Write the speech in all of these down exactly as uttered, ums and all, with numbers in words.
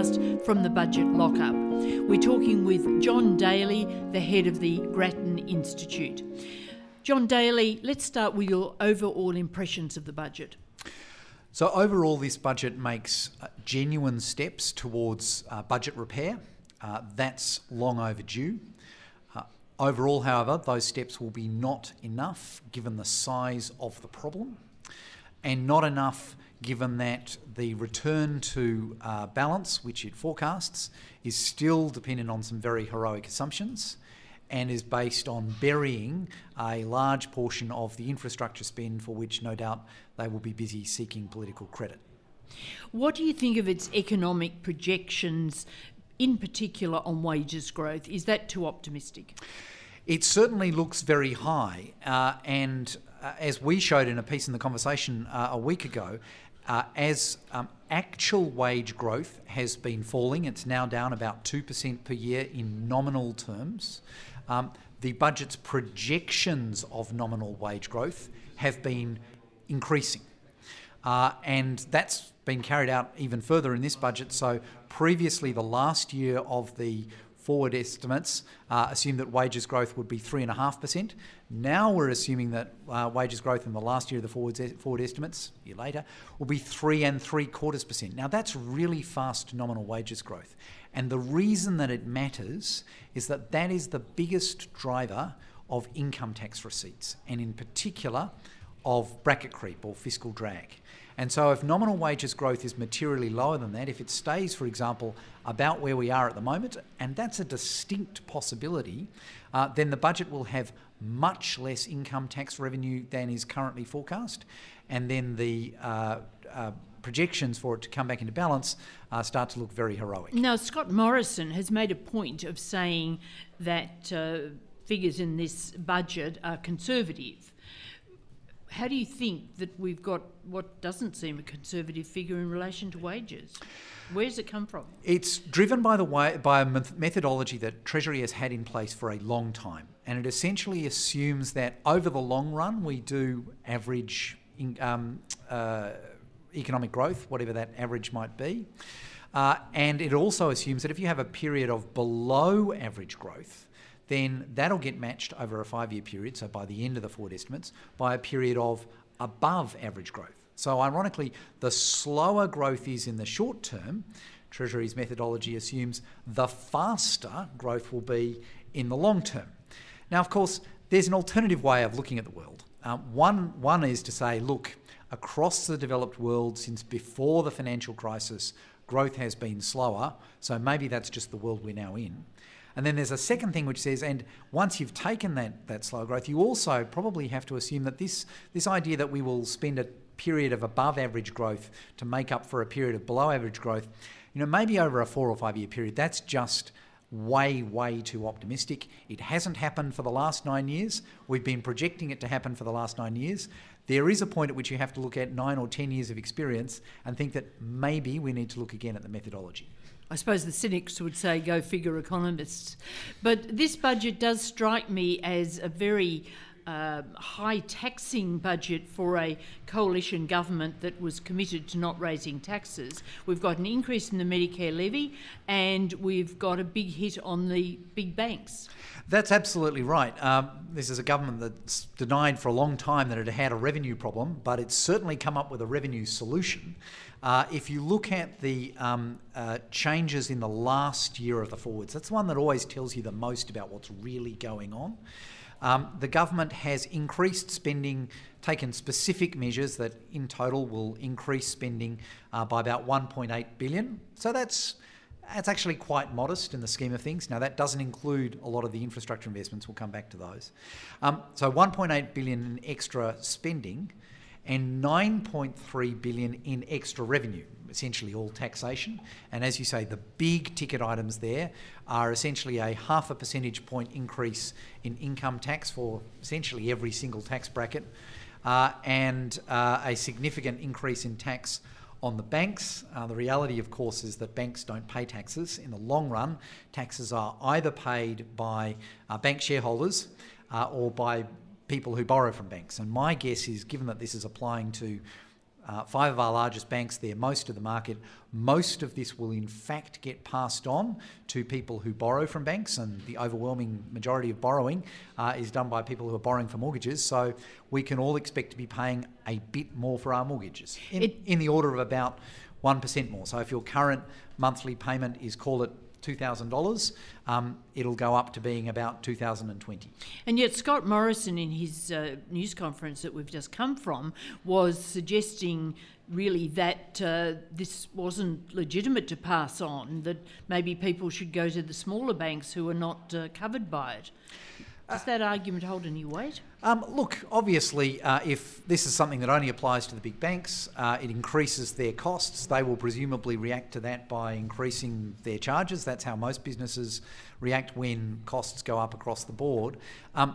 podcast from the Budget Lockup. We're talking with John Daly, the head of the Grattan Institute. John Daly, let's start with your overall impressions of the budget. So overall, this budget makes uh, genuine steps towards uh, budget repair. Uh, that's long overdue. Uh, overall, however, those steps will be not enough given the size of the problem, and not enough given that the return to uh, balance, which it forecasts, is still dependent on some very heroic assumptions and is based on burying a large portion of the infrastructure spend for which no doubt they will be busy seeking political credit. What do you think of its economic projections, in particular on wages growth? Is that too optimistic? It certainly looks very high, uh, and uh, as we showed in a piece in The Conversation uh, a week ago, uh, as um, actual wage growth has been falling, it's now down about two percent per year in nominal terms. Um, the budget's projections of nominal wage growth have been increasing. Uh, and that's been carried out even further in this budget. So previously, the last year of the forward estimates uh, assumed that wages growth would be three point five percent. Now we're assuming that uh, wages growth in the last year of the forward, forward estimates, a year later, will be three and three quarters percent. Now that's really fast nominal wages growth. And the reason that it matters is that that is the biggest driver of income tax receipts, and in particular of bracket creep or fiscal drag. And so if nominal wages growth is materially lower than that, if it stays, for example, about where we are at the moment, and that's a distinct possibility, uh, then the budget will have much less income tax revenue than is currently forecast, and then the uh, uh, projections for it to come back into balance uh, start to look very heroic. Now, Scott Morrison has made a point of saying that uh, figures in this budget are conservative. How do you think that we've got what doesn't seem a conservative figure in relation to wages? Where does it come from? It's driven by the way by a methodology that Treasury has had in place for a long time, and it essentially assumes that over the long run we do average in, um, uh, economic growth, whatever that average might be, uh, and it also assumes that if you have a period of below average growth, then that'll get matched over a five-year period, so by the end of the forward estimates, by a period of above average growth. So ironically, the slower growth is in the short term, Treasury's methodology assumes the faster growth will be in the long term. Now, of course, there's an alternative way of looking at the world. Um, one, one is to say, look, across the developed world since before the financial crisis, growth has been slower, so maybe that's just the world we're now in. And then there's a second thing which says, and once you've taken that, that slow growth, you also probably have to assume that this, this idea that we will spend a period of above average growth to make up for a period of below average growth, you know, maybe over a four or five year period, that's just way, way too optimistic. It hasn't happened for the last nine years. We've been projecting it to happen for the last nine years. There is a point at which you have to look at nine or ten years of experience and think that maybe we need to look again at the methodology. I suppose the cynics would say, go figure, economists. But this budget does strike me as a very uh, high taxing budget for a coalition government that was committed to not raising taxes. We've got an increase in the Medicare levy and we've got a big hit on the big banks. That's absolutely right. Um, this is a government that's denied for a long time that it had a revenue problem, but it's certainly come up with a revenue solution. Uh, if you look at the um, uh, changes in the last year of the forwards, that's the one that always tells you the most about what's really going on. Um, the government has increased spending, taken specific measures that in total will increase spending uh, by about one point eight billion dollars. So that's That's actually quite modest in the scheme of things. Now, that doesn't include a lot of the infrastructure investments. We'll come back to those. Um, so one point eight billion dollars in extra spending and nine point three billion dollars in extra revenue, essentially all taxation. And as you say, the big ticket items there are essentially a half a percentage point increase in income tax for essentially every single tax bracket, uh, and uh, a significant increase in tax on the banks. Uh, the reality, of course, is that banks don't pay taxes. In the long run, taxes are either paid by uh, bank shareholders uh, or by people who borrow from banks. And my guess is, given that this is applying to uh, five of our largest banks. They're most of the market. Most of this will in fact get passed on to people who borrow from banks, and the overwhelming majority of borrowing uh, is done by people who are borrowing for mortgages. So we can all expect to be paying a bit more for our mortgages, in, It- in the order of about one percent more. So if your current monthly payment is, call it two thousand dollars, um, it'll go up to being about two thousand twenty dollars. And yet Scott Morrison, in his uh, news conference that we've just come from, was suggesting really that uh, this wasn't legitimate to pass on, that maybe people should go to the smaller banks who are not uh, covered by it. Does that argument hold any weight? Um, look, obviously, uh, if this is something that only applies to the big banks, uh, it increases their costs. They will presumably react to that by increasing their charges. That's how most businesses react when costs go up across the board. Um,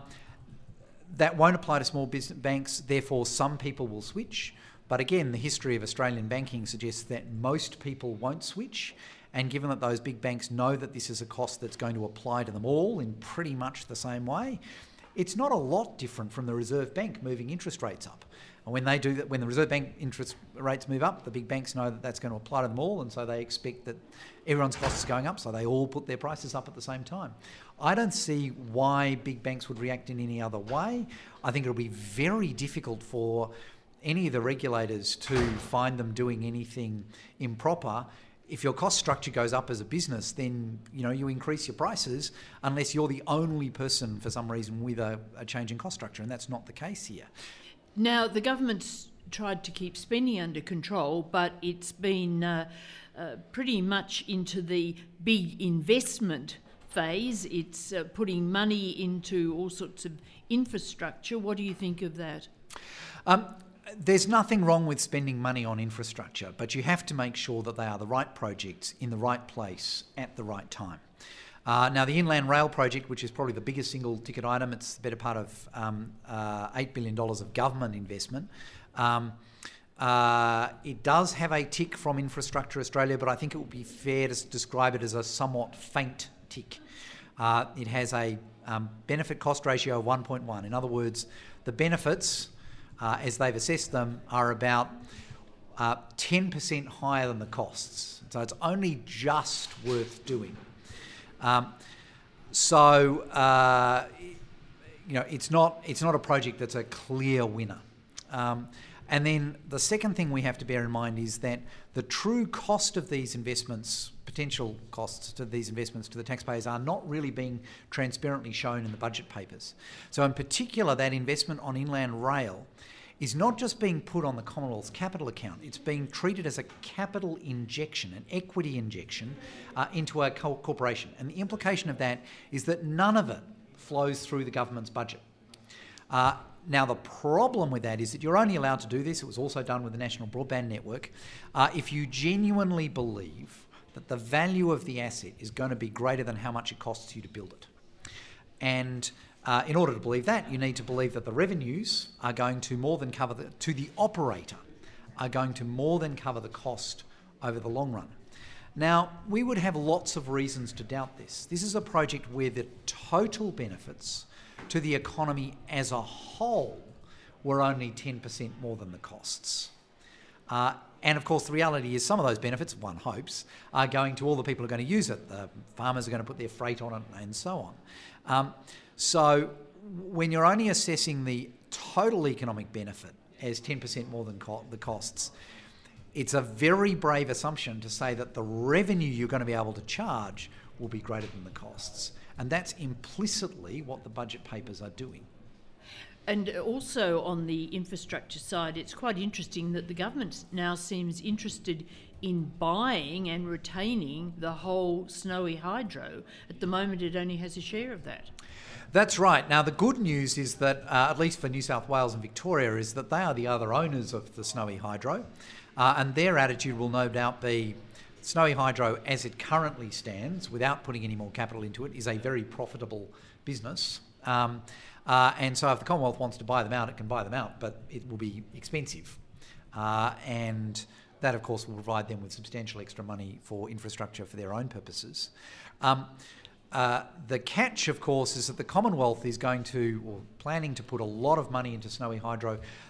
that won't apply to small business banks, therefore some people will switch. But again, the history of Australian banking suggests that most people won't switch. And given that those big banks know that this is a cost that's going to apply to them all in pretty much the same way, it's not a lot different from the Reserve Bank moving interest rates up. And when they do that, when the Reserve Bank interest rates move up, the big banks know that that's going to apply to them all, and so they expect that everyone's costs are going up, so they all put their prices up at the same time. I don't see why big banks would react in any other way. I think it'll be very difficult for any of the regulators to find them doing anything improper. If your cost structure goes up as a business, then you know you increase your prices unless you're the only person for some reason with a, a change in cost structure, and that's not the case here. Now, the government's tried to keep spending under control, but it's been uh, uh, pretty much into the big investment phase. It's uh, putting money into all sorts of infrastructure. What do you think of that? Um, There's nothing wrong with spending money on infrastructure, but you have to make sure that they are the right projects in the right place at the right time. Uh, now, the Inland Rail project, which is probably the biggest single ticket item, it's the better part of um, uh, eight billion dollars of government investment. Um, uh, it does have a tick from Infrastructure Australia, but I think it would be fair to describe it as a somewhat faint tick. Uh, it has a um, benefit cost ratio of one point one. In other words, the benefits, Uh, as they've assessed them, are about uh, ten percent higher than the costs. So it's only just worth doing. Um, so, uh, you know, it's not, it's not a project that's a clear winner. Um, and then the second thing we have to bear in mind is that the true cost of these investments, potential costs to these investments to the taxpayers, are not really being transparently shown in the budget papers. So in particular, that investment on Inland Rail is not just being put on the Commonwealth's capital account, it's being treated as a capital injection, an equity injection uh, into a co- corporation. And the implication of that is that none of it flows through the government's budget. Uh, now, the problem with that is that you're only allowed to do this, it was also done with the National Broadband Network, uh, if you genuinely believe that the value of the asset is going to be greater than how much it costs you to build it. And uh, in order to believe that, you need to believe that the revenues are going to more than cover the, to the operator, are going to more than cover the cost over the long run. Now, we would have lots of reasons to doubt this. This is a project where the total benefits to the economy as a whole were only ten percent more than the costs. Uh, and of course, the reality is some of those benefits, one hopes, are going to all the people who are going to use it. The farmers are going to put their freight on it and so on. Um, so when you're only assessing the total economic benefit as ten percent more than co- the costs, it's a very brave assumption to say that the revenue you're going to be able to charge will be greater than the costs. And that's implicitly what the budget papers are doing. And also on the infrastructure side, it's quite interesting that the government now seems interested in buying and retaining the whole Snowy Hydro. At the moment, it only has a share of that. That's right. Now, the good news is that, uh, at least for New South Wales and Victoria, is that they are the other owners of the Snowy Hydro. Uh, and their attitude will no doubt be Snowy Hydro, as it currently stands, without putting any more capital into it, is a very profitable business. Um, uh, and so if the Commonwealth wants to buy them out, it can buy them out, but it will be expensive. Uh, and that, of course, will provide them with substantial extra money for infrastructure for their own purposes. Um, uh, the catch, of course, is that the Commonwealth is going to, or planning to put a lot of money into Snowy Hydro.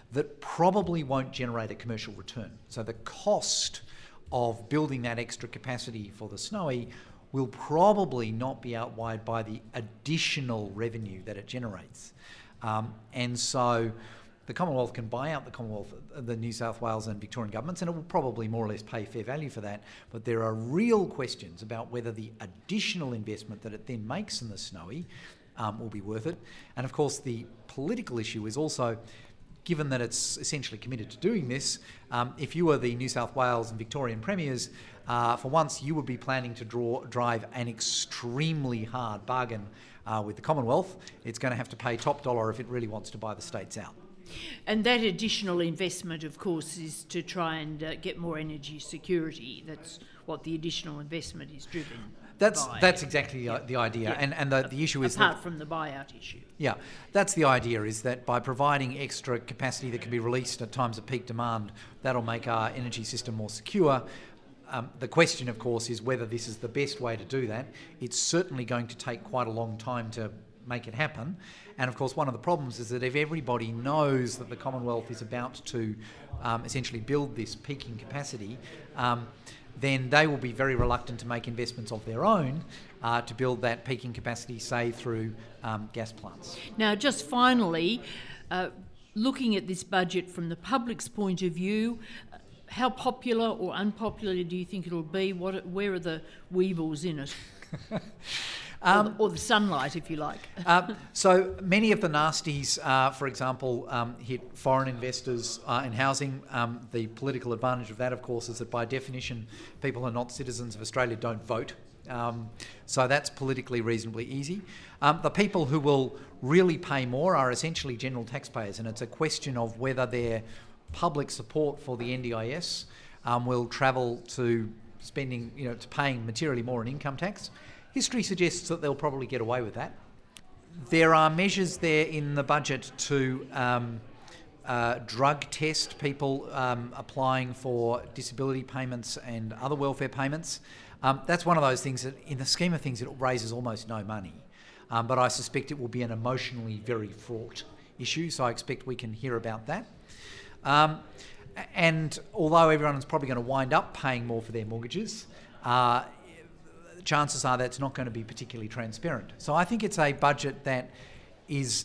that probably won't generate a commercial return. So the cost of building that extra capacity for the Snowy will probably not be outweighed by the additional revenue that it generates. Um, and so the Commonwealth can buy out the Commonwealth, the New South Wales and Victorian governments, and it will probably more or less pay fair value for that. But there are real questions about whether the additional investment that it then makes in the Snowy um, will be worth it. And of course, the political issue is also, given that it's essentially committed to doing this, um, if you were the New South Wales and Victorian premiers, uh, for once you would be planning to draw, drive an extremely hard bargain uh, with the Commonwealth. It's going to have to pay top dollar if it really wants to buy the states out. And that additional investment, of course, is to try and uh, get more energy security. That's what the additional investment is driven That's by. that's exactly the, the idea. Yeah. And and the, the issue is apart that, from the buyout issue. Yeah, that's the idea, is that by providing extra capacity that can be released at times of peak demand, that'll make our energy system more secure. Um, the question, of course, is whether this is the best way to do that. It's certainly going to take quite a long time to make it happen. And of course, one of the problems is that if everybody knows that the Commonwealth is about to um, essentially build this peaking capacity, um, then they will be very reluctant to make investments of their own uh, to build that peaking capacity, say, through um, gas plants. Now, just finally, uh, looking at this budget from the public's point of view, how popular or unpopular do you think it'll be? What, where are the weevils in it? Um, or, the, or the sunlight, if you like. uh, so many of the nasties, uh, for example, um, hit foreign investors uh, in housing. Um, the political advantage of that, of course, is that by definition, people who are not citizens of Australia don't vote. Um, so that's politically reasonably easy. Um, the people who will really pay more are essentially general taxpayers, and it's a question of whether their public support for the N D I S um, will travel to spending, you know, to paying materially more in income tax. History suggests that they'll probably get away with that. There are measures there in the budget to um, uh, drug test people um, applying for disability payments and other welfare payments. Um, that's one of those things that, in the scheme of things, it raises almost no money. Um, but I suspect it will be an emotionally very fraught issue, so I expect we can hear about that. Um, and although everyone is probably going to wind up paying more for their mortgages, uh, chances are that's not going to be particularly transparent. So I think it's a budget that is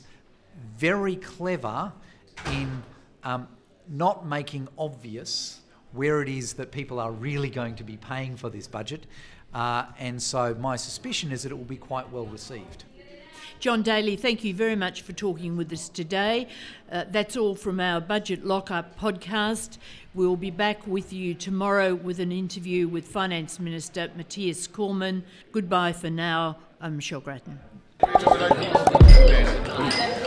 very clever in um, not making obvious where it is that people are really going to be paying for this budget. Uh, and so my suspicion is that it will be quite well received. John Daly, thank you very much for talking with us today. Uh, that's all from our Budget Lockup podcast. We'll be back with you tomorrow with an interview with Finance Minister Matthias Cormann. Goodbye for now. I'm Michelle Grattan.